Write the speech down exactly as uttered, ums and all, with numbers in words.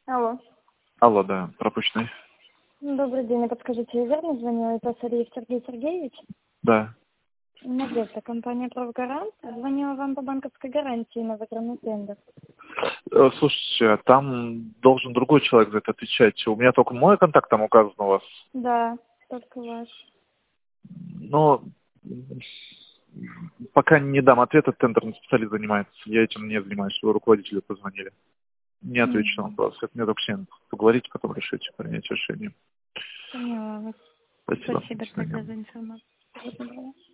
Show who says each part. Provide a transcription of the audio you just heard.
Speaker 1: Алло.
Speaker 2: Алло, да, пропущенный.
Speaker 1: Добрый день, а подскажите, я верно звонила? Это Сариев Сергей Сергеевич?
Speaker 2: Да.
Speaker 1: Надежда, компания «Правгарант». Звонила вам по банковской гарантии на выигранный тендер.
Speaker 2: Э, Слушайте, там должен другой человек за это отвечать. У меня только мой контакт там указан у вас.
Speaker 1: Да, только ваш.
Speaker 2: Но м, пока не дам ответа, тендерный специалист занимается. Я этим не занимаюсь, вы руководителю позвонили. Не отвечу на
Speaker 1: Угу.
Speaker 2: вопрос. Это мне только с ним поговорить, потом решить, принять решение.
Speaker 1: Поняла вас.
Speaker 2: Спасибо.
Speaker 1: Спасибо
Speaker 2: До свидания.
Speaker 1: тогда за информацию. Всего доброго.